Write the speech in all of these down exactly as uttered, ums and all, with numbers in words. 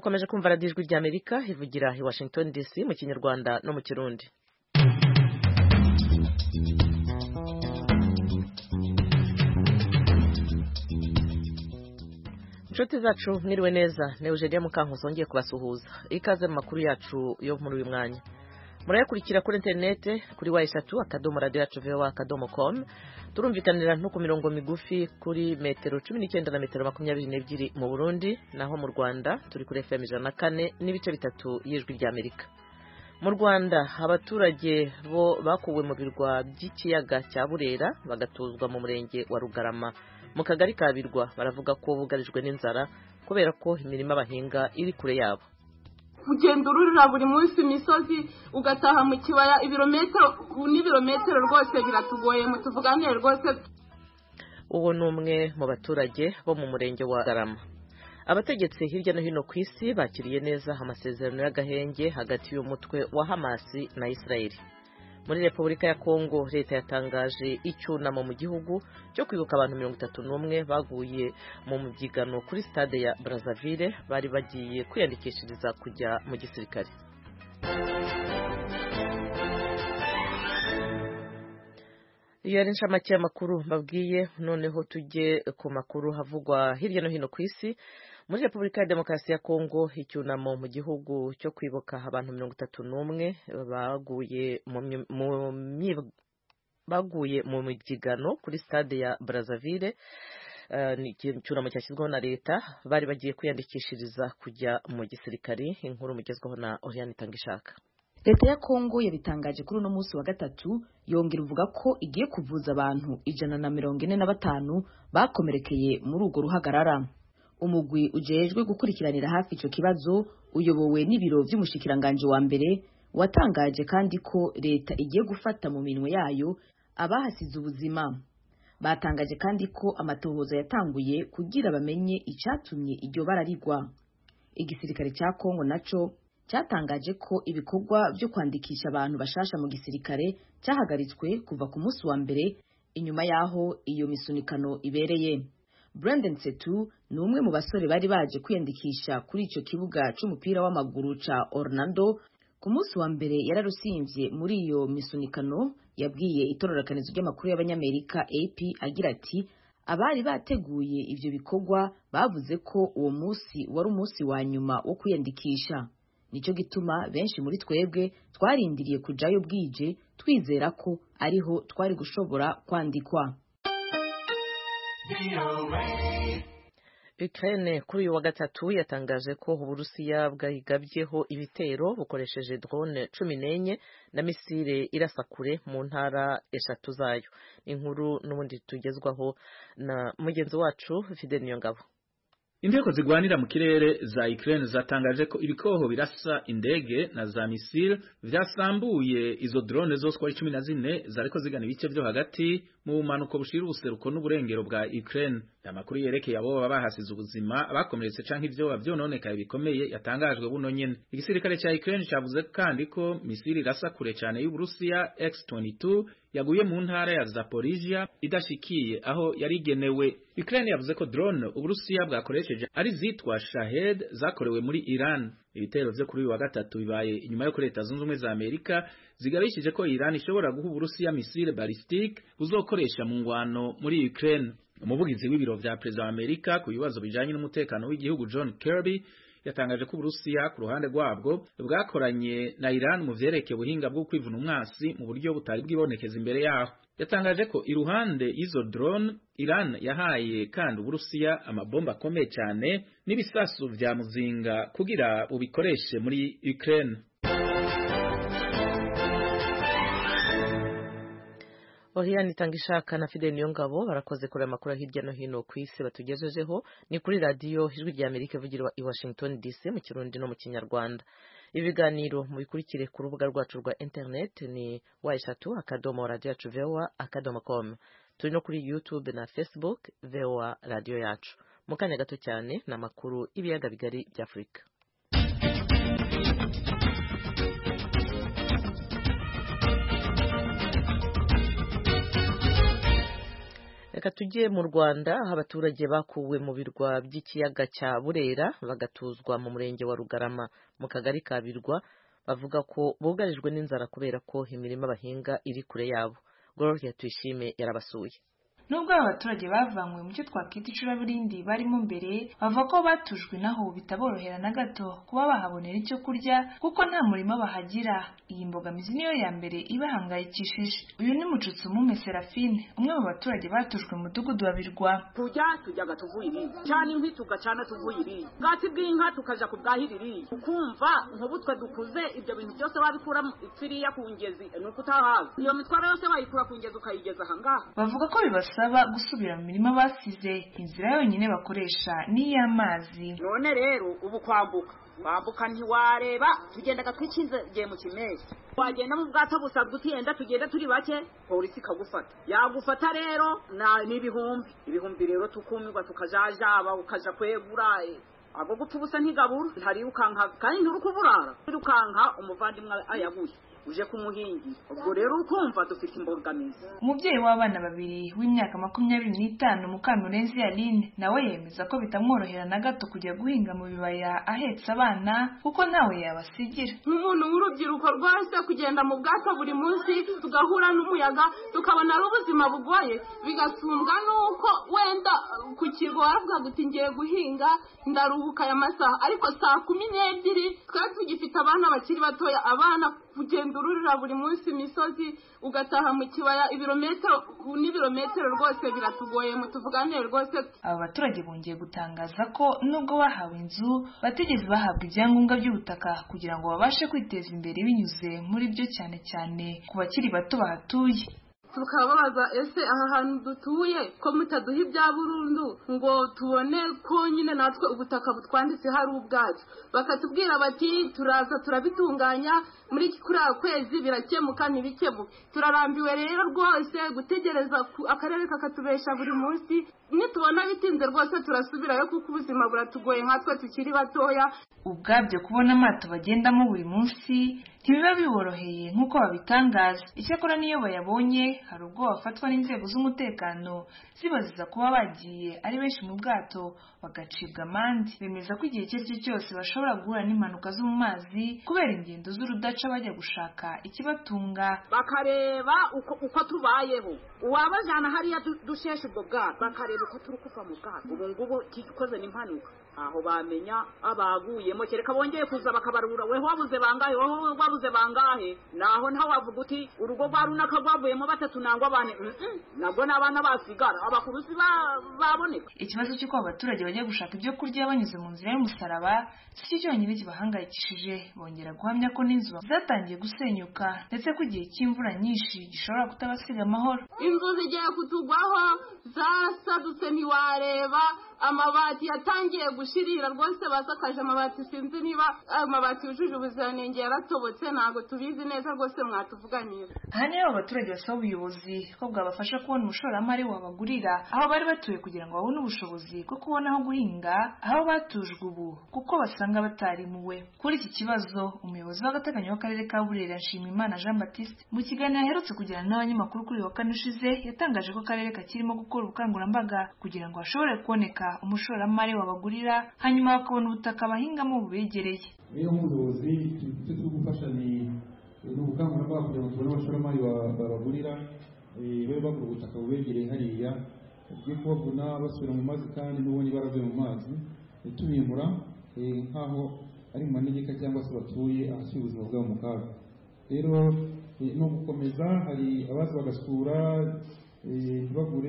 mukomeje kumva radiyo ijwi rya Amerika ivugira i Washington D C mu Kinyarwanda no mu Kirundi. Inshuti zacu mwiriwe neza, ne Eugenia Mukankusi ngiye kubasuhuza. Ikaze mu makuru yacu yo muri uyu mwanya. Murayakurikira kuri interinete kuri wa eshatu akadomo radio yacu voa akadomo com. Turumvikanira no ku mirongo migufi kuri metero cumi n'icyenda na metero makumyabiri n'ebyiri mu Burundi, naho mu Rwanda turi kuri F M ijana na kane n'ibice bitatu y'ijwi rya Amerika. Mu Rwanda abaturage bo bakuwe mu birwa by'ikiyaga cya Burera bagatuzwa mu murenge wa Rugarama mu kagari ka Birwa, baravuga ko bugarijwe n'inzara kubera ko imirima bahinga iri kure yabo. Ugenda ururira buri munsi imisozi ugataha mu kibaya ibirometero n'ibirometero rwose biratugoye mu tuvuganire rwose. Uwo numwe mu baturage bo mu murenge wa Garama. Abategetsi hirya no hino ku isi bakiriye neza amasezerano y'agahenge hagati y'umutwe wa Hamas na Israel. Muri Repubulika ya Kongo leta yatangaje icyunamo mu gihugu cyo kwibuka abantu mirongo itatu n'umwe baguye mu mubyigano kuri stade ya Brazzaville bari bagiye kwiyandikishiriza kujya mu gisirikare. Iyo ari inshamake y'amakuru mbabwiye, noneho tujye ku makuru havugwa hirya no hino ku isi. Muri Repubulika ya Demokarasi ya Kongo icyunamo mu gihugu cyo kwibuka abantu mirongo itatu n'umwe baguye mu baguye mu mibyigano kuri stade ya Brazzaville. Uh, ni icyunamo cyashyizweho na leta bari bagiye kwiyandikishiriza kujya mu gisirikare. Inkuru mugezweho na Oriane Tangishaka. Leta ya Kongo yabitangaje kuri uno munsi wa gatatu, yongera ivuga ko igiye kuvuza abantu ijana na mirongo ine na batanu bakomerekeye muri urwo ruhagarara. Umugwi ujejwe gukurikiranira hafi ico kibazo uyobowe n'ibiro vy'umushikiranganje wa mbere watangaje kandi ko leta igiye gufata mu minwe yayo abahasize ubuzima. Batangaje kandi ko amatohoza yatanguye kugira bamenye icatumye iryo bararigwa. Igisirikare cya Kongo naco cyatangaje ko ibikorwa byo kwandikisha abantu bashasha mu gisirikare cyahagaritswe kuva ku munsi wa mbere inyuma yaho iyo misunikano ibereye. Brandon Setu ni umwe mu basore bari baje kwiyandikisha kuri ico kibuga c'umupira w'amaguru ca Orlando. Ku munsi wa mbere yararusimvye muri iyo misunikano, yabwiye itororokanizo ry'amakuru y'abanyamerika A P agira ati abari bateguye ivyo bikorwa bavuze ko uwo munsi wari umunsi wa nyuma wo kwiyandikisha. Nico gituma benshi muri twebwe twarindiriye kujayo bwije twizera ko ariho twari gushobora kwandikwa. Ukraine kuri uyu wa gatatu yatangaje ko Uburusiya bwayigabyeho ibitero bukoresheje drone cumi n'enye na misile irasa kure mu ntara eshatu zayo. Inkuru n'ubundi tugezwaho na mugenzi wacu Fidel Niyongabo. Inteko zigwanira mu kirere za Ukraine zatangaje ko ibikoho birasa indege na za misile vyasambuye izo drone zose kwa cumi na zine zariko zigana ibice byo hagati mu manuko bushira ubuseruko n'uburengero bwa Ukraine. Amakuru yerekeye abo baba bahasize ubuzima bakomeretse canke ivyo bavyononekaye bikomeye yatangajwe buno nyene. Igisirikare ca Ukraine cavuze kandi ko misile irasa kure cyane y'Uburusiya X twenty-two yaguye mu ntara ya Zaporizhia idashikiye aho yarigenewe. Ukraine yavuze ko drone Uburusiya bwakoresheje ari zitwa Shahed zakorewe muri Iran. Ibitero vyo kuri uyu wa gatatu bibaye inyuma yo kuri Leta Zunze Ubumwe za Amerika zigabishije ko Iran ishobora guha Uburusiya misile ballistic buzokoresha mu ngwano muri Ukraine. Umuvugizi w'ibiro vya President wa Amerika ku bibazo bijanye n'umutekano w'igihugu John Kirby yatangaje ko Uburusiya ku ruhande rwabwo bwakoranye na Iran mu vyerekeye ubuhinga bwo kwivuna umwasi mu buryo butari bwibonekeza imbere yaho. Yatangaje ko iruhande izo drone Iran yahaye kandi Uburusiya amabomba akomeye cyane n'ibisasu vya muzinga kugira ubikoreshe muri Ukraine. Oriane Tangishaka na Fidel Niyongabo barakoze kuri amakuru hirya no hino ku isi batugejejeho. Ni kuri radio ijwi rya Amerika ivugira i Washington D C mu Kirundi no mu Kinyarwanda. Ibiganiro mubikurikire ku rubuga rwacu rwa internet ni wa eshatu akadomo radio yacu voa akadomo com. Turi no kuri YouTube na Facebook voa radio yacu. Mu kanya gato cyane na makuru ibiyaga bigari bya Afrika. reka tujye mu Rwanda aho abaturage bakuwe mu birwa by'ikiyaga cya Burera bagatuzwa mu murenge wa Rugarama mu kagari ka Birwa bavuga ko bugarijwe n'inzara kubera ko imirima bahinga iri kure yabo. Gloria Tuyishime yarabasuye. Nubwo abaturage bavanywe mu cyo twakwita icuraburindi barimo mbere bavuga ko batujwe naho bitaborohera na gato kuba bahabonera icyo kurya kuko nta murima bahagira. Iyi mbogamizi niyo ya mbere ibahangayikishije. Uyu ni Mucutsumu Serafine, umwe mu baturage batujwe mu mudugudu wa Birwa. Tujya tujyaga tuvuye iri cyane inkwi tugacana tuvuye iri bwatsi bw'inka tukaja kubwahiriri ukumva nk'ubutwe dukuze ibyo bintu byose babikura ipfiriya ku ngezi nuko utahaza iyo mitwaro yose bayikura ku ngezi ukayigeza ahangaha. Bavuga ko bibasaba gusubira mu mirima basize, inzira yonyine bakoresha ni iy'amazi. None rero ubu kwambuka kwambuka ntiwareba tugendaga twikinze giye mu kimezi wagenda mu bwato busabwe utiyenda tugenda turi bake polisi ikagufata yagufata rero na n'ibihumbi ibihumbi rero tukumirwa tukajajaba ukaja kwegura ago gupfa ubusa ntigabura ntari ukanka kandi nturukuburara ukanka umuvandimwe ayaguye uje kumuhingi ubwo rero ukumva dufite imbogamizi. Umubyeyi w'abana babiri w'imyaka makumyabiri n'itanu Mukamurenzi Aline nawe yemeza ko bitamworohera na gato kujya guhinga mu bibaya ahetse abana kuko ntawe yabasigira. Nk'umuntu w'urubyiruko rwose kugenda mu bwato buri munsi tugahura n'umuyaga tukabona ari ubuzima bugoye bigasumbwa nuko wenda ku kigo aravuga guti ngiye guhinga ndaruhuka aya masaha ariko saa kumi n'ebyiri twari tugifite abana bakiri batoya abana kugenda ururira buri munsi imisozi ugataha mu kibaya ibirometero n'ibirometero rwose biratugoye mu tuvuganire rwose. Aba baturage bongeye gutangaza ko nubwo bahawe inzu batigeze bahabwa ibyangombwa by'ubutaka kugira ngo babashe kwiteza imbere binyuze muri byo cyane cyane ku bakiri bato bahatuye. Tukababaza ese aha hantu dutuye ko mutaduha ibya burundu ngo tubone ko nyine natwe ubutaka butwanditse hari ubwacu bakatubwira bati turaza turabitunganya muri kuri kwezi birakemuka ntibikemuke. Turarambiwe rero rwose gutegereza akarere kakatubesha buri munsi nitubona bitinze rwose turasubirayo kuko ubuzima buratugoye nkatwe tukiri batoya. Ubwabyo kubona amato bagendamo buri munsi ntibiba biboroheye nk'uko babitangaza. Icyakora niyo bayabonye hari ubwo bafatwa n'inzego z'umutekano zibaziza kuba bagiye ari benshi mu bwato bagacibwa amande. Bemeza ko igihe icyo ari cyo cyose bashobora guhura n'impanuka zo mu mazi kubera ingendo z'urudaca bajya gushaka ikibatunga. Bakareba uko, uko tubayeho uwabajana hariya dusheshe ubwo bwato bakareba uko turi kuva mu bwato ubu ngubu kikoze n'impanuka aho bamenya abaguyemo kereka bongeye kuza bakabarura weho wabuze bangahe weho wabuze bangahe naho nta wavuga uti urugo rwa runaka rwavuyemo batatu nangwa bane nabwo n'abana basigara abakurusi baboneka. Ikibazo cy'uko abaturage bajya gushaka ibyo kurya banyuze mu nzira y'umusaraba si cyo cyonyine kibahangayikishije. Bongera guhamya ko n'inzu zatangiye gusenyuka ndetse ko igihe cy'imvura nyinshi gishobora kutabasiga amahoro. Inzu zigiye kutugwaho zasadutse ntiwareba amabati yatangiye gushirira rwose basakaje amabati sinzi niba amabati yujuje ubuziranenge yaratobotse ntago tubizi neza rwose mwatuvuganira. Aha niho abaturage basaba ubuyobozi ko bwabafasha kubona umushoramari wabagurira aho bari batuye kugira ngo babone ubushobozi bwo kubona aho guhinga aho batujwe ubu kuko basanga batarimuwe. Kuri iki kibazo umuyobozi w'agateganyo w'akarere ka Burera Nshimiyimana Jean Baptiste mu kiganiro aherutse kugirana n'abanyamakuru kuri wa kane ushize yatangaje ko akarere kakirimo gukora ubukangurambaga kugira ngo hashobore kuboneka umushoramari wabagurira hanyuma bakabona ubutaka bahingamo bubegereye. Rero nk'ubuyobozi icyo turi gufasha ni ubukangurambaga kugira ngo tubone abashoramari babagurira babe bagura ubutaka bubegereye hariya tugiye kubavuna basubira mu mazi kandi n'ubundi baravuye mu mazi tubimura nk'aho ari mu manegeka cyangwa se batuye ahashyira ubuzima bwabo mu kaga. Rero no gukomeza hari abaza bagasura ntibagure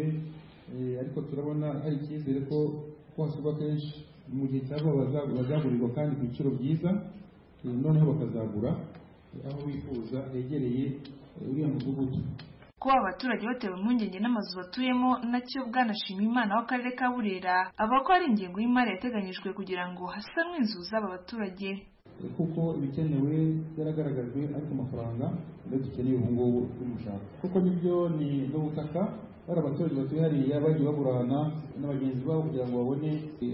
ariko turabona hari icyizere ko hasurwa kenshi mu gihe cyabo bazagurirwa kandi ku biciro byiza noneho bakazagura aho bifuza hegereye uriya mudugudu. Kuba abaturage batewe impungenge n'amazu batuyemo nacyo Bwana Nshimiyimana w'akarere ka Burera avuga ko ari ingengo y'imari yateganyijwe kugira ngo hasanwe inzu z'aba baturage. Kuko ibikenewe byaragaragajwe ariko amafaranga rero dukeneye ubu ngubu tumushaka kuko nibyo ni n'ubutaka bari abaturage batuye hariya bagiye baburana na bagenzi babo kugira ngo babone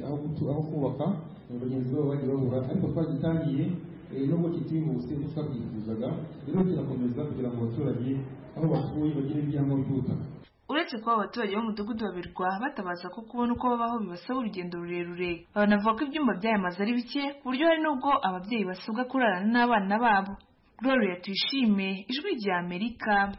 aho kubaka bagenzi babo bagiye babura ariko twagitangiye nubwo kitihuse twabyifuzaga rero kirakomeza kugira ngo abaturage aho batuye bagire ibyangombwa by'ubutaka. uretse kuba abaturage b'umudugudu wa Birwa batabaza ko kubona uko babaho bibasaba urugendo rurerure, banavuga ko ibyumba by'aya mazu ari bike ku buryo hari n'ubwo ababyeyi basabwa kurarana n'abana babo. Gloria Tuyishime, Ijwi rya Amerika.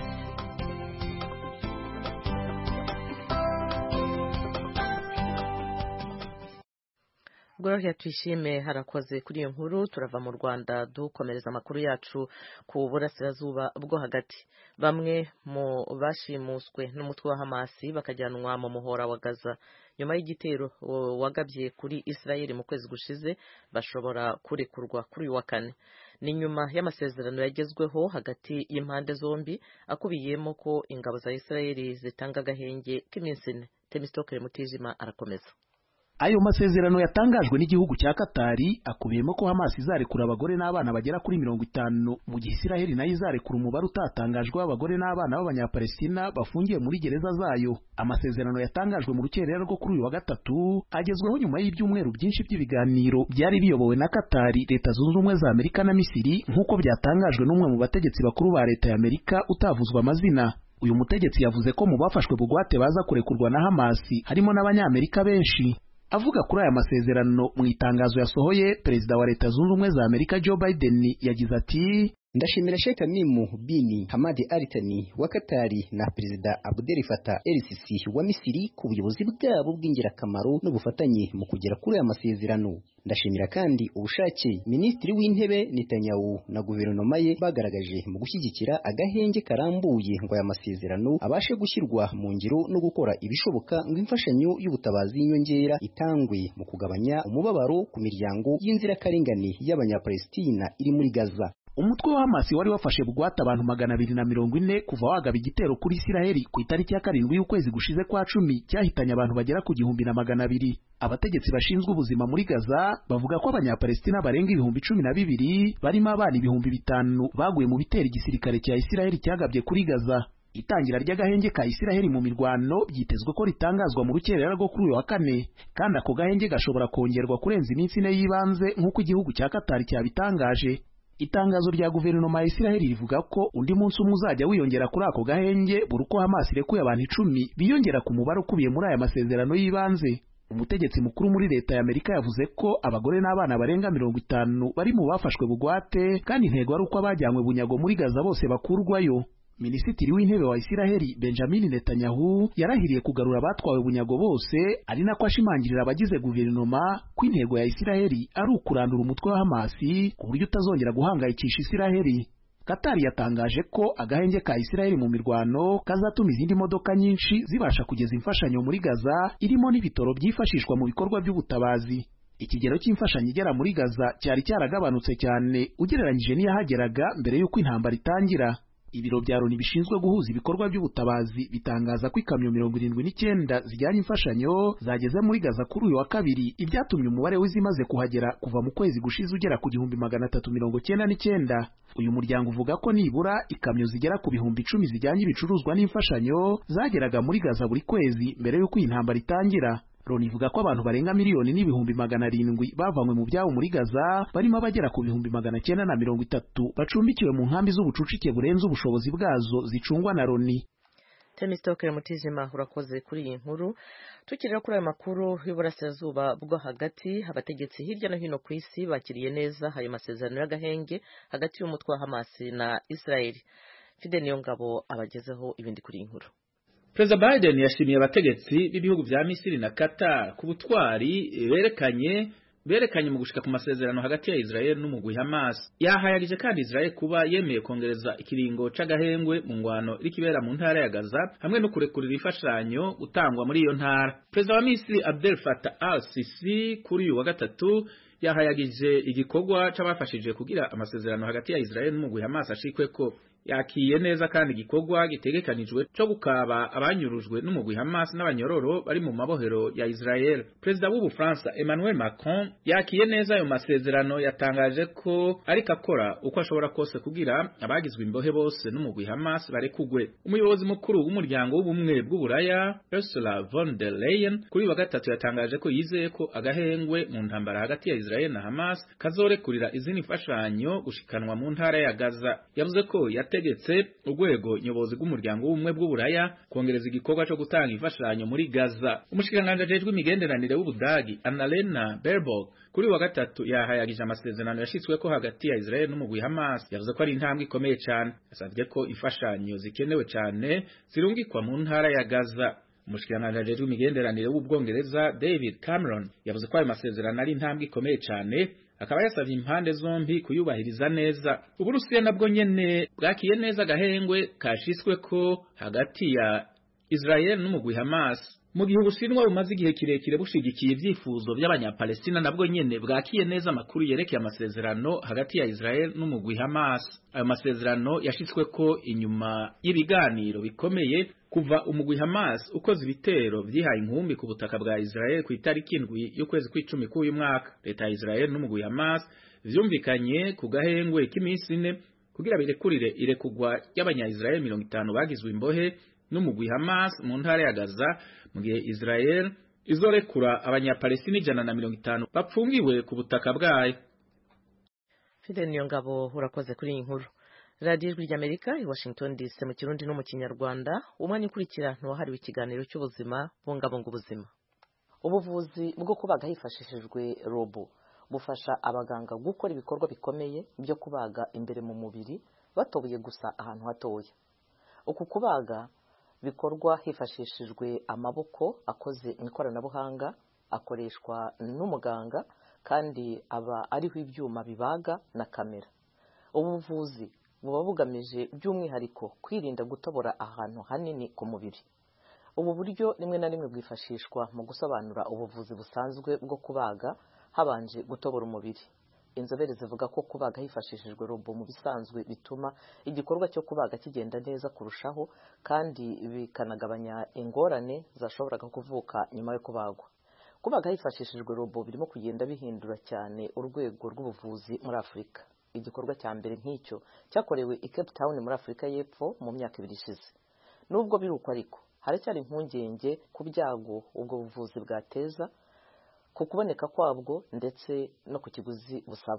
Gloria Tuyishime harakoze kuri iyo nkuru. Turava mu Rwanda dukomereza amakuru yacu ku burasirazuba bwo hagati. Bamwe mu bashimuswe n'umutwe wa Hamasi bakajyanwa mu muhora wa Gaza nyuma y'igitero wagabye kuri Israel mu kwezi gushize bashobora kurekurwa kuri uyu wa kane. Ni nyuma y'amasezerano yagezweho hagati y'impande zombi akubiyemo ko ingabo za Israel zitanga agahenge k'iminsi ine. Temistokere Mutijima arakomeza. Ayo masezerano yatangajwe n'igihugu cya Katari akubiyemo ko Hamas izarekura abagore n'abana bagera kuri mirongo itanu mu gihe Israel nayo izarekura umubare utatangajwe w'abagore n'abana b'Abanyapalestina bafungiye muri gereza zayo. Amasezerano yatangajwe mu rukerera rwo kuri uyu wa gatatu agezweho nyuma y'ibyumweru byinshi by'ibiganiro byari biyobowe na Katari, Leta Zunze Ubumwe za Amerika na Misiri nk'uko byatangajwe n'umwe mu bategetsi bakuru ba Leta ya Amerika utavuzwa amazina. Uyu mutegetsi yavuze ko mu bafashwe bugwate baza kurekurwa na Hamas harimo n'Abanyamerika benshi. Avuga kuri aya masezerano mu itangazo yasohoye, Perezida wa Leta Zunze Ubumwe za Amerika Joe Biden yagize ati: Ndashimira Sheikh Tamim bin Hamad Al Thani wa Katari na Perezida Abdel Fattah el-Sisi wa Misiri ku buyobozi bwabo bw'ingirakamaro n'ubufatanye mu kugera kuri aya masezerano. Ndashimira kandi ubushake Minisitiri w'Intebe Netanyahu na guverinoma ye bagaragaje mu gushyigikira agahenge karambuye ngo aya masezerano abashe gushyirwa mu ngiro no gukora ibishoboka ngo imfashanyo y'ubutabazi y'inyongera itangwe mu kugabanya umubabaro ku miryango y'inzirakarengane y'Abanyapalestina iri muri Gaza. Umutwe wa Hamas wari wafashe bugwate abantu magana abiri na mirongo ine kuva wagaba igitero kuri Israel ku itariki ya karindwi y'ukwezi gushize kwa cumi cyahitanye abantu bagera ku gihumbi na magana abiri. Abategetsi bashinzwe ubuzima muri Gaza bavuga ko Abanyapalestina barenga ibihumbi cumi na bibiri barimo abana ibihumbi bitanu baguye mu bitero igisirikare cya Israel cyagabye kuri Gaza. Itangira ry'agahenge ka Israel mu mirwano byitezwe ko ritangazwa mu rukerera rwo kuri uyu wa kane, kandi ako gahenge gashobora kongerwa kurenza iminsi ine y'ibanze nk'uko igihugu cya Katari cyabitangaje. Itangazo rya guverinoma ya Israel rivuga ko undi munsi umwe uzajya wiyongera kuri ako gahenge buri uko Hamas irekuye abantu icumi biyongera ku mubare ukubiye muri aya masezerano y'ibanze. Umutegetsi mukuru muri Leta ya Amerika yavuze ko abagore n'abana barenga mirongo itanu bari mu bafashwe bugwate, kandi intego ari uko abajyanywe bunyago muri Gaza bose bakurwayo. Minisitiri w'Intebe wa Israel Benjamin Netanyahu yarahiriye kugarura abatwawe bunyago bose, ari nako ashimangirira abagize guverinoma ko intego ya Israel ari ukurandura umutwe wa Hamas ku buryo utazongera guhangayikisha Israel. Katari yatangaje ko agahenge ka Israel mu mirwano kazatuma izindi modoka nyinshi zibasha kugeza imfashanyo muri Gaza, irimo n'ibitoro byifashishwa mu bikorwa by'ubutabazi. Ikigero cy'imfashanyo igera muri Gaza cyari cyaragabanutse cyane ugereranyije n'iyahageraga mbere y'uko intambara itangira. Ibiro bya Loni bishinzwe guhuza ibikorwa by'ubutabazi bitangaza ko ikamyo mirongo irindwi n'icyenda zijyanye imfashanyo zageze muri Gaza kuri uyu wa kabiri, ibyatumye umubare w'izimaze kuhagera kuva mu kwezi gushize ugera ku gihumbi magana atatu mirongo cyenda n'icyenda. Uyu muryango uvuga ko nibura ikamyo zigera ku bihumbi icumi zijyanye ibicuruzwa n'imfashanyo zageraga muri Gaza buri kwezi mbere y'uko iyi ntambara itangira. Loni ivuga ko abantu barenga miliyoni n'ibihumbi magana arindwi bavanywe mu byabo muri Gaza, barimo abagera ku bihumbi magana cyenda na mirongo itatu bacumbikiwe mu nkambi z'ubucucike burenze ubushobozi bwazo zicungwa na Loni. Temistokere Mutijima urakoze kuri iyi nkuru. Tukirira kuri aya makuru y'uburasirazuba bwo hagati, abategetsi hirya no hino ku isi bakiriye neza ayo masezerano y'agahenge hagati y'umutwe wa Hamas na Israel. Fide Niyongabo abagezeho ibindi kuri iyi nkuru. Perezida Biden yashimiye abategetsi b'ibihugu vya Misiri na Qatar ku butwari berekanye berekanye mu gushika ku masezerano hagati ya Israel n'umugwi Hamas. Yahayagije kandi Israel kuba yemeye kongereza ikiringo c'agahengwe mu ngwano irikibera mu ntara ya Gaza hamwe no kurekurira ifashanyo gutangwa muri iyo ntara. Perezida wa Misiri Abdel Fattah el-Sisi kuri uyu wa gatatu yahayagije igikorwa c'abafashije kugira amasezerano hagati ya Israel n'umugwi Hamas ashikweko. Yakiye neza kandi igikorwa gitegekanijwe cyo gukaba abanyurujwe n'umugwi Hamas n'abanyororo bari mu mabohero ya Israel. Perezida w'u Bufaransa Emmanuel Macron yakiye neza ayo masezerano, yatangaje ko ariko akora uko ashobora kose kugira abagizwe imbohe bose n'umugwi Hamas barekugwe. Umuyobozi mukuru w'umuryango w'ubumwe bw'Uburaya Ursula von der Leyen kuri wa gatatu yatangaje ko yizeye ko agahengwe mu ntambara hagati ya Israel na Hamas kazorekurira izindi mfashanyo gushikanwa mu ntara ya Gaza. Yavuze ko yate yategetse urwego nyobozi rw'umuryango w'ubumwe bw'uburaya kongereza igikorwa cyo gutanga imfashanyo muri Gaza. Umushikiranganje ajejwe imigenderanire w'Ubudagi Annalena Baerbock kuri wa gatatu yahayagije amasezerano yashitsweko hagati ya Israel n'umugwi Hamas, yavuze ko ari intambwe ikomeye cyane. Yasavye ko imfashanyo zikenewe cyane zirungikwa mu ntara ya Gaza. Umushikiranganje ajejwe imigenderanire w'Ubwongereza David Cameron yavuze ko ayo masezerano ari intambwe ikomeye cyane, akaba yasavye impande zombi kuyubahiriza neza. Uburusiya nabwo nyene bwakiye neza agahengwe kashisweko hagati ya Israel n'umugwi Hamas. Mu gihe Ubushinwa bumaze igihe kirekire bushigikiye ivyifuzo by'abanyapalestina, nabwo nyene bwakiye neza amakuru yerekeye amasezerano hagati ya Israel n'umugwi Hamas. Ayo masezerano yashitsweko inyuma y'ibiganiro bikomeye kuva umugwi Hamas ukoze ibitero vyihaye inkumbi ku butaka bwa Israel ku itariki indwi y'ukwezi kw'icumi k'uyu mwaka. Leta ya Israel n'umugwi Hamas vyumvikanye ku gahengwe k'iminsi ine kugira birekurire irekugwa y'abanya-Israel mirongo itanu bagizwe imbohe n'umugwi Hamas mu ntara ya Gaza, mu gihe Israel izorekura abanyapalestina ijana na mirongo itanu bapfungiwe ku butaka bwayo. Fidel Niyongabo, urakoze kuri iyi nkuru. Radio Ijwi ry'Amerika i Washington D C mu Kirundi no mu Kinyarwanda. Umwanya ukurikira ntiwahariwe ikiganiro cy'ubuzima, bungabunga ubuzima. Ubuvuzi bwo kubaga hifashishijwe robo bufasha abaganga gukora ibikorwa bikomeye byo kubaga imbere mu mubiri batobuye gusa ahantu hatoya. Uku kubaga bikorwa hifashishijwe amaboko akoze mu ikoranabuhanga, akoreshwa n'umuganga kandi aba ariho ibyuma bibaga na kamera. Ubuvuzi buba bugamije by'umwihariko kwirinda gutobora ahantu hanini ku mubiri. Ubu buryo rimwe na rimwe bwifashishwa mu gusobanura ubuvuzi busanzwe bwo kubaga habanje gutobora umubiri. Inzobere zivuga ko kubaga hifashishijwe robo mu bisanzwe bituma igikorwa cyo kubaga kigenda neza kurushaho kandi bikanagabanya ingorane zashoboraga kuvuka nyuma yo kubagwa. Kubaga hifashishijwe robo birimo kugenda bihindura cyane urwego rw'ubuvuzi muri Afurika. Igikorwa cya mbere nk'icyo cyakorewe i Cape Town muri Afurika y'Epfo mu myaka ibiri ishize. Nubwo biruko ariko haracyari impungenge ku byago ubwo buvuzi bwateza, ku kuboneka kwabwo ndetse no ku kiguzi busaba.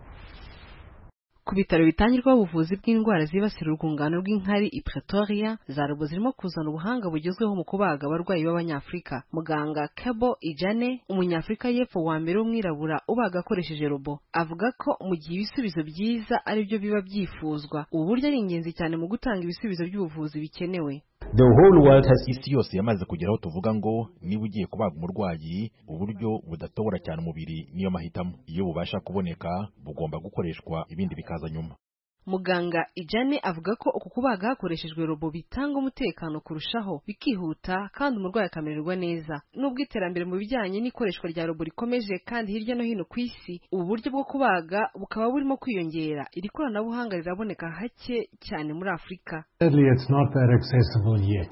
Ku bitaro bitangirwaho ubuvuzi bw'indwara zibasira urwungano rw'inkari i Pretoria, za robo zirimo kuzana ubuhanga bugezweho mu kubaga abarwayi b'Abanyafurika. Muganga Kebo Ijane, umunyafurika y'Epfo wa mbere w'umwirabura ubaga akoresheje robo, avuga ko mu gihe ibisubizo byiza ari byo biba byifuzwa, ubu buryo ari ingenzi cyane mu gutanga ibisubizo by'ubuvuzi bikenewe. The whole world has isi yose yamaze kugeraho tuvuga ngo niba ugiye kubaga umurwayi uburyo budatobora cyane umubiri niyo mahitamo. Iyo bubasha kuboneka bugomba gukoreshwa, ibindi bikaza nyuma. Muganga Ijane avuga ko uku kubaga hakoreshejwe robo bitanga umutekano kurushaho, bikihuta kandi umurwayi akamererwa neza. Nubwo iterambere mu bijyanye n'ikoreshwa rya robo rikomeje kandi hirya no hino ku isi, ubu buryo bwo kubaga bukaba burimo kwiyongera. Iri koranabuhanga riraboneka hake cyane muri Afurika. It's not that accessible yet.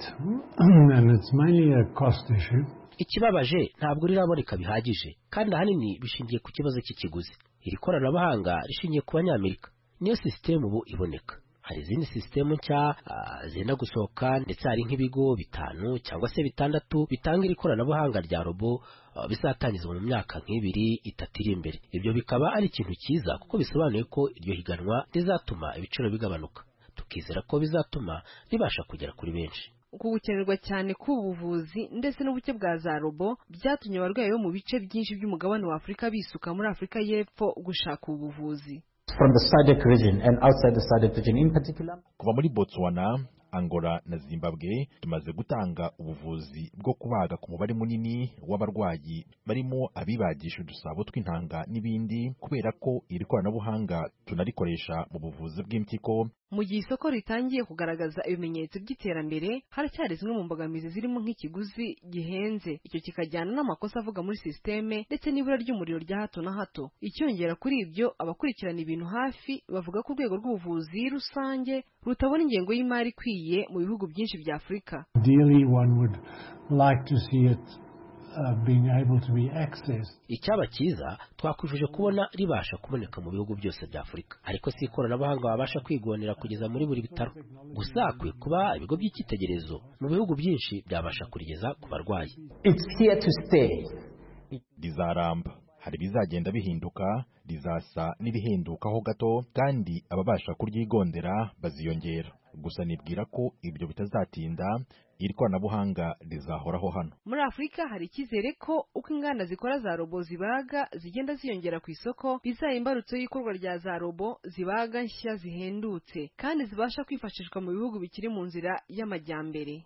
And it's mainly a cost issue. Ikibabaje ntabwo riraboneka bihagije kandi ahanini bishingiye ku kibazo cy'ikiguzi. Iri koranabuhanga rishingiye ku Banyamerika. Niyo system ubu iboneka. Hari izindi system nshya uh, zenda gusohoka, ndetse hari nk'ibigo bitanu cyangwa se bitandatu bitanga iri koranabuhanga rya robo uh, bizatangizwa mu myaka nk'ibiri itatu iri imbere. Ibyo bikaba ari ikintu cyiza kuko bisobanuye ko iryo higanwa rizatuma ibiciro bigabanuka. Tukizera ko bizatuma ribasha kugera kuri benshi. Uku gukenerwa cyane k'ubuvuzi ndetse n'ubuke bwa za robo byatumye abarwayi bo mu bice byinshi by'umugabane wa Afurika bisuka muri Afurika y'Epfo gushaka ubuvuzi. From the S A D C region and outside the S A D C region in particular. Kuva muri Botswana, Angola na Zimbabwe tumaze gutanga ubuvuzi bwo kubaga ku mubare munini w'abarwayi barimo abibagisha udusabo tw'intanga n'ibindi, kubera ko iri koranabuhanga tunarikoresha mu buvuzi bw'impyiko. Mu gihe isoko ritangiye kugaragaza ibimenyetso by'iterambere, haracyari zimwe mu mbogamizi zirimo nk'ikiguzi gihenze, icyo kikajyana n'amakosa avuga muri systeme ndetse n'ibura ry'umuriro rya hato na hato. Icyongera kuri ibyo, abakurikirana ibintu hafi bavuga ko urwego rw'ubuvuzi rusange rutabona ingengo y'imari ikwiye mu bihugu byinshi bya Afurika. Ideally one would like to see it Uh, being able to be accessed. Icyaba cyiza twakwifuje kubona ribasha kuboneka mu bihugu byose bya Afurika, ariko si ikoranabuhanga babasha kwigonera kugeza muri buri bitaro. Gusa akwiye kuba ibigo by'icyitegererezo mu bihugu byinshi byabasha kurigeza ku barwayi. It's here to stay. Rizaramba. hari bizagenda bihinduka rizasa n'irihindukaho gato kandi ababasha kuryigondera baziyongera. Gusa nibwira ko ibyo bitazatinda, iri koranabuhanga rizahoraho hano. Muri Afurika hari icyizere ko uko inganda zikora za robo zibaga zigenda ziyongera ku isoko, bizaba imbarutso y'ikorwa rya za robo zibaga nshya zihendutse kandi zibasha kwifashishwa mu bihugu bikiri mu nzira y'amajyambere.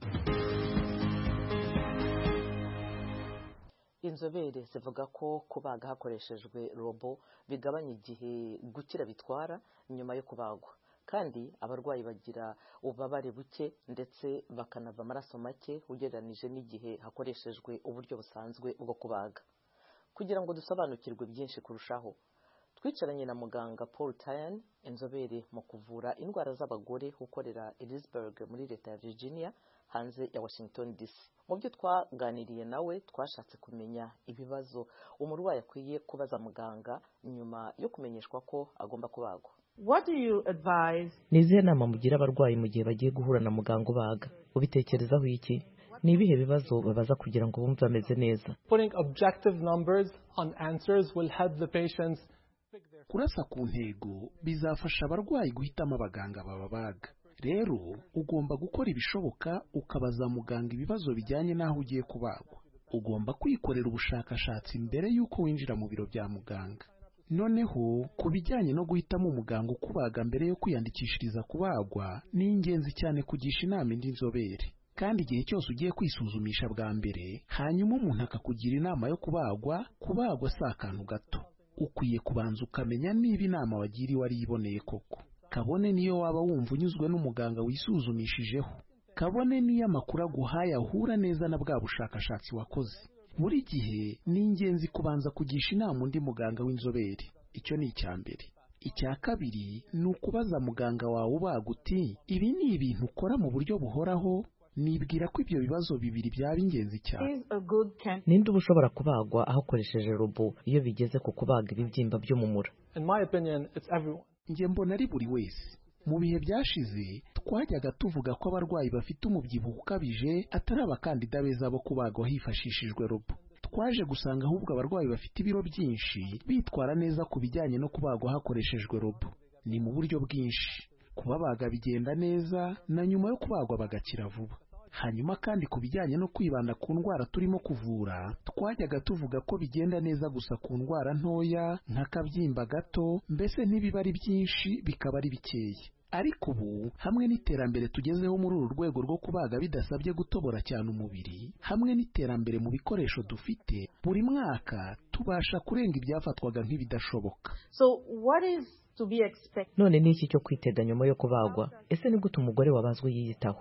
Inzobere zivuga ko kubaga hakoreshejwe robo bigabanya igihe gukira bitwara nyuma yo kubagwa, kandi abarwayi bagira ububabare buke ndetse bakanava amaraso make ugereranije n'igihe hakoreshejwe uburyo busanzwe bwo kubaga. Kugira ngo dusobanukirwe byinshi kurushaho, twicaranye na muganga Paul Tyan, inzobere mu kuvura indwara z'abagore ukorera Ellisburg muri leta ya Virginia hanze ya Washington D C. Mu byo twaganiriye nawe twashatse kumenya ibibazo umurwayi akwiye kubaza muganga nyuma yo kumenyeshwa ko agomba kubagwa. What do you advise? Nizihe nama mugira abarwayi mu gihe bagiye guhura na muganga ubaga? Ubitekerezaho iki? Ni ibihe bibazo babaza kugira ngo bumve bameze neza? Putting objective numbers on answers will help the patients. Kurasa ku ntego bizafasha abarwayi guhitamo abaganga bababaga. Rero ugomba gukora ibishoboka ukabaza muganga ibibazo bijyanye n'aho ugiye kubagwa. Ugomba kwikorera ubushakashatsi mbere y'uko winjira mu biro bya muganga. Noneho ku bijyanye no guhitamo umuganga ukubaga mbere yo kwiyandikishiriza kubagwa, ni ingenzi cyane kugisha inama indi nzobere. Kandi igihe cyose ugiye kwisuzumisha bwa mbere, hanyuma umuntu akakugira inama yo kubagwa, kubagwa si akantu gato. Ukwiye kubanza ukamenya niba inama wagiriwe ari iboneye koko. Kabone niyo waba wumva unyuzwe n'umuganga wisuzumishijeho. Kabone niyo amakuru aguhaye ahura neza na bwa bushakashatsi wakoze. Buri gihe ni ingenzi kubanza kugisha inama undi muganga w'inzobere. Icyo ni icya mbere. Icya kabiri ni ukubaza muganga wawe ubaga uti, ibi ni ibintu ukora mu buryo buhoraho? Nibwira ko ibyo bibazo bibiri byaba ingenzi cyane. Ninde uba ushobora kubagwa hakoresheje robo iyo bigeze ku kubaga ibibyimba byo mu mura? In my opinion, it's everyone. Nge mbona ari buri wese. Mu bihe byashize twajyaga tuvuga ko abarwayi bafite umubyibuho ukabije atari abakandida beza bo kubagwa hifashishijwe robo. Twaje gusanga ahubwo abarwayi bafite ibiro byinshi bitwara neza ku bijyanye no kubagwa hakoreshejwe robo. Ni mu buryo bwinshi. Kubabaga bigenda neza na nyuma yo kubagwa bagakira vuba. Hanyuma kandi ku bijyanye no kwibanda ku ndwara turimo kuvura, twajyaga tuvuga ko bigenda neza gusa ku ndwara ntoya nk'akabyimba gato, mbese ntibiba ari byinshi bikaba ari bikeya. Ariko ubu hamwe n'iterambere tugezeho muri uru rwego rwo kubaga bidasabye gutobora cyane umubiri, hamwe n'iterambere mu bikoresho dufite, buri mwaka tubasha kurenga ibyafatwaga nk'ibidashoboka. So what is to be expected? None ni iki cyo kwitega nyuma yo kubagwa? Ese ni gute umugore wabazwe yiyitaho?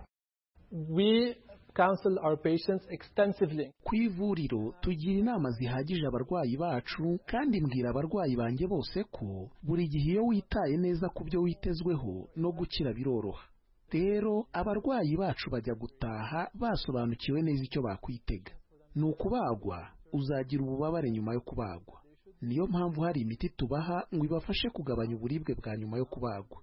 We counsel our patients extensively. Ku ivuriro tugira inama zihagije abarwayi bacu, kandi mbwira abarwayi banjye bose ko buri gihe iyo witaye neza ku byo witezweho no gukira biroroha. Rero abarwayi bacu bajya gutaha basobanukiwe neza icyo bakwitega. Ni ukubagwa, uzagira ububabare nyuma yo kubagwa. Niyo mpamvu hari imiti tubaha ngo ibafashe kugabanya uburibwe bwa nyuma yo kubagwa.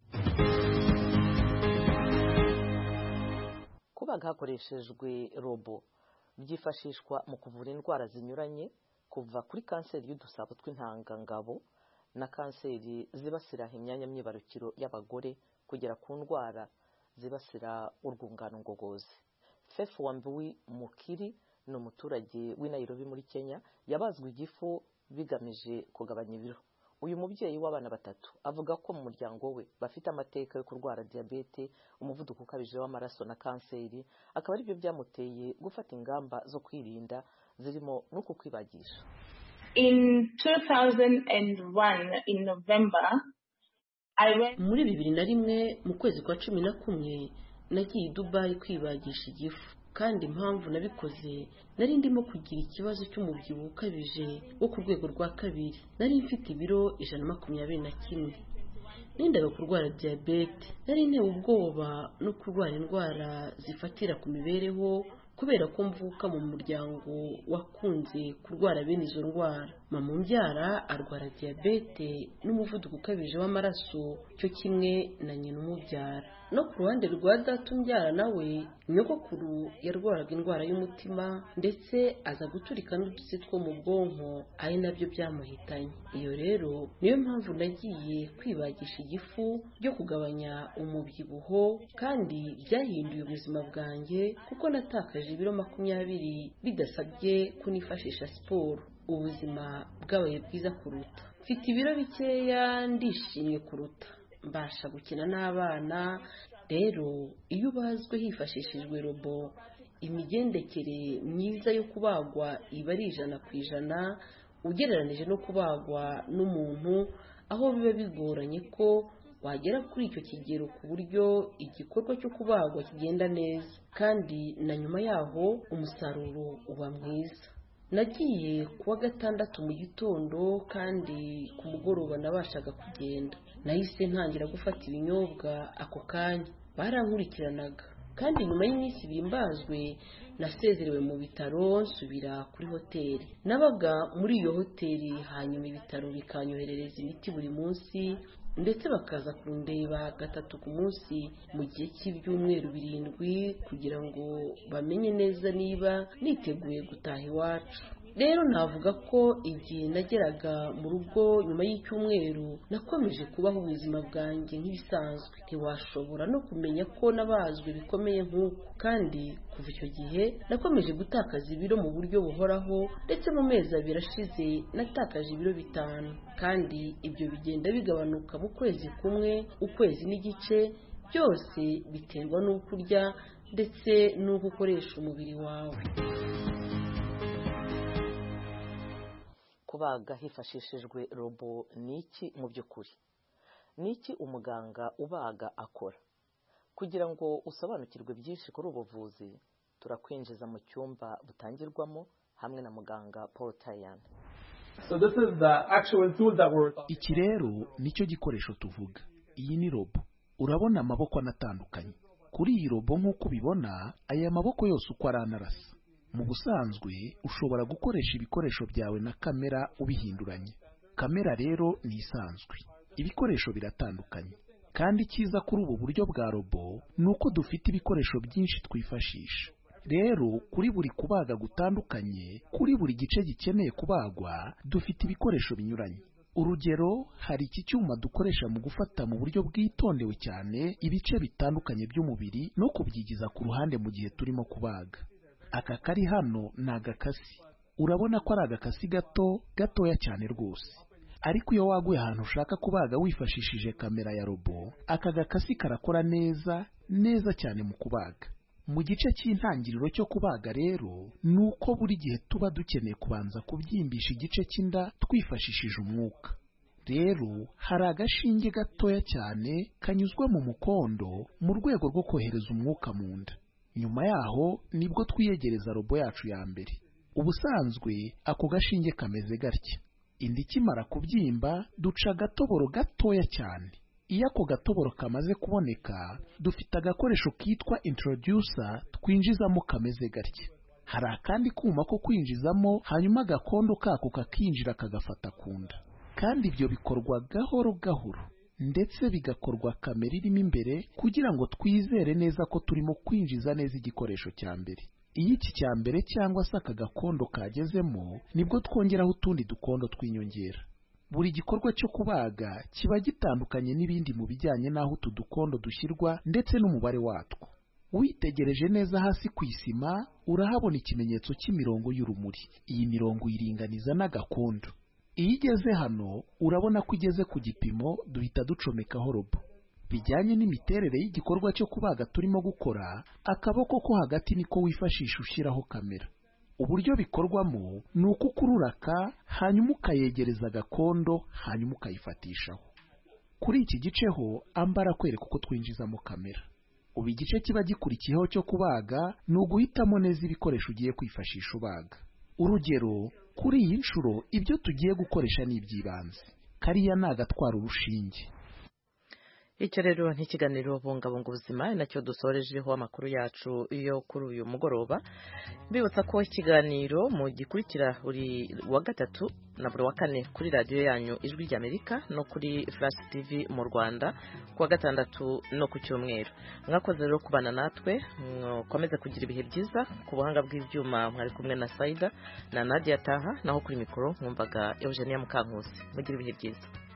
Kubaga hakoreshejwe robo byifashishwa mu kuvura indwara zinyuranye, kuva kuri kanseri y'udusabo tw'intangangabo na kanseri zibasira imyanya myibarukiro y'abagore kugera ku ndwara zibasira urwungano ngogozi. Fefu Wambuwi Mukiri ni umuturage w'i Nairobi muri Kenya, yabazwe igifu bigamije kugabanya ibiro. Uyu mubyeyi w'abana batatu avuga ko mu muryango we bafite amateka yo kurwara diabete, umuvuduko ukabije w'amaraso na kanseri, akaba ari byo byamuteye gufata ingamba zo kwirinda zirimo no kukwibagisha. In two thousand one in November, I went muri bibiri na rimwe mu kwezi kwa cumi na kumwe nagiye i Dubai kwibagisha igifu. Kandi impamvu nabikoze nari ndimo kugira ikibazo cy'umubyibuho ukabije wo ku rwego rwa kabiri. Nari mfite ibiro ijana na makumyabiri na kimwe. Nendaga kurwara diabete. Nari ntewe ubwoba no kurwara indwara zifatira ku mibereho kubera ko mvuka mu muryango wakunze kurwara bene izo ndwara. Mama umbyara arwara diabete n'umuvuduko ukabije w'amaraso cyo kimwe na nyina umubyara. no ku ruhande rwa data umbyara nawe nyogokuru yarwaraga indwara y'umutima ndetse aza guturika n'udutsi two mu bwonko ari nabyo byamuhitanye. Iyo rero niyo mpamvu nagiye kwibagisha igifu byo kugabanya umubyibuho, kandi byahinduye ubuzima bwanjye kuko natakaje ibiro makumyabiri bidasabye kunifashisha siporo. Ubuzima bwabaye bwiza kuruta, mfite ibiro bikeya, ndishimye kuruta, mbasha gukina n'abana. Rero iyo ubazwe hifashishijwe robo, imigendekere myiza yo kubagwa iba ari ijana ku ijana ugereranije no kubagwa n'umuntu, aho biba bigoranye ko wagera kuri icyo kigero ku buryo igikorwa cyo kubagwa kigenda neza, kandi na nyuma yaho umusaruro uba mwiza. Nagiye kuwa gatandatu mu gitondo, kandi ku mugoroba nabashaga kugenda. Nahise ntangira gufata ibinyobwa ako kanya, barankurikiranaga, kandi nyuma y'iminsi ibiri mbazwe nasezerewe mu bitaro nsubira kuri hoteli. Nabaga muri iyo hoteli, hanyuma ibitaro bikanyoherereza imiti buri munsi, ndetse bakaza kundeba gatatu ku munsi mu gihe cy'ibyumweru birindwi kugira ngo bamenye neza niba niteguye gutaha iwacu. Rero navuga ko igihe nageraga mu rugo nyuma y'icyumweru nakomeje kubaho ubuzima bwanjye nk'ibisanzwe. Ntiwashobora no kumenya ko nabazwe bikomeye nk'uko, kandi kuva icyo gihe nakomeje gutakaza ibiro mu buryo buhoraho, ndetse mu mezi abiri ashize natakaje ibiro bitanu, kandi ibyo bigenda bigabanuka mu kwezi kumwe, ukwezi n'igice. Byose biterwa n'uko urya ndetse n'uko ukoresha umubiri wawe. Kubaga hifashishijwe robo ni iki mu by'ukuri? Ni iki umuganga ubaga akora? Kugira ngo usobanukirwe byinshi kuri ubu buvuzi, turakwinjiza mu cyumba butangirwamo hamwe na muganga Paul Tayan. So this is the actual tool that we're talking. Iki rero nicyo gikoresho tuvuga. Iyi ni robo. Urabona amaboko anatandukanye. Kuri iyi robo nk'uko ubibona, aya maboko yose uko aranarasa. Mu busanzwe ushobora gukoresha ibikoresho byawe na kamera ubihinduranye. Kamera rero ni isanzwe. Ibikoresho biratandukanye. Kandi cyiza kuri ubu buryo bwa robo ni uko dufite ibikoresho byinshi twifashisha. Rero kuri buri kubaga gutandukanye, kuri buri gice gikeneye kubagwa, dufite ibikoresho binyuranye. Urugero, hari iki cyuma dukoresha mu gufata mu buryo bwitondewe cyane ibice bitandukanye by'umubiri no kubyigiza ku ruhande mu gihe turimo kubaga. Aka kari hano ni agakasi. Urabona ko ari agakasi gato gatoya cyane rwose, ariko iyo waguye ahantu ushaka kubaga wifashishije kamera ya robo, aka gakasi karakora neza neza cyane mu kubaga. Mu gice cy'intangiriro cyo kubaga rero, ni uko buri gihe tuba dukeneye kubanza kubyimbisha igice cy'inda twifashishije umwuka. Rero hari agashinge gatoya cyane kanyuzwa mu mukondo mu rwego rwo kohereza umwuka mu nda. Nyuma yaho nibwo twiyegereza robo yacu ya mbere. Ubusanzwe ako gashinge kameze gatya. Inda ikimara kubyimba duca agatoboro gatoya cyane. Iyo ako gatoboro kamaze kuboneka, dufite agakoresho kitwa introducer twinjizamo kameze gatya. Hari akandi kuma ko kwinjizamo, hanyuma agakondo kako kakinjira kagafata ku nda. Kandi ibyo bikorwa gahoro gahoro, ndetse bigakorwa kamera irimo imbere kugira ngo twizere neza ko turimo kwinjiza neza igikoresho cya mbere. Iyo iki cya mbere cyangwa se aka gakondo kagezemo, nibwo twongeraho utundi dukondo tw'inyongera. Buri gikorwa cyo kubaga kiba gitandukanye n'ibindi mu bijyanye n'aho utu dukondo dushyirwa ndetse n'umubare watwo. Witegereje neza hasi ku isima, urahabona ikimenyetso cy'imirongo y'urumuri. Iyi mirongo iringaniza n'agakondo. Iyo igeze hano, urabona ko igeze ku gipimo, duhita ducomekaho robo. Bijyanye n'imiterere y'igikorwa cyo kubaga turimo gukora, akaboko ko hagati niko wifashisha ushyiraho kamera. Uburyo bikorwamo ni uko ukururaka, hanyuma ukayegereza agakondo, hanyuma ukayifatishaho. Kuri iki gice ho, ambara kwereka uko twinjizamo kamera. Ubu igice kiba gikurikiyeho cyo kubaga ni uguhitamo neza ibikoresho ugiye kwifashisha ubaga. Urugero, kuri iyi nshuro ibyo tugiye gukoresha ni iby'ibanze. Kariya ni agatwara urushinge. icyo rero n'ikiganiro bungabunga ubuzima nacyo dusorejeho amakuru yacu yo kuri uyu mugoroba mbibutsa ko ikiganiro mu gikurikira buri wa gatatu na buri wa kane kuri radiyo yanyu ijwi ry'Amerika no kuri Flash T V mu Rwanda ku wa gatandatu no ku cyumweru. Mwakoze rero kubana natwe, mukomeze kugira ibihe byiza. Ku buhanga bw'ibyuma mwari kumwe na Saida na Nadia Taha, naho kuri mikoro mwumvaga Eugenia Mukankusi. Mugira ibihe byiza.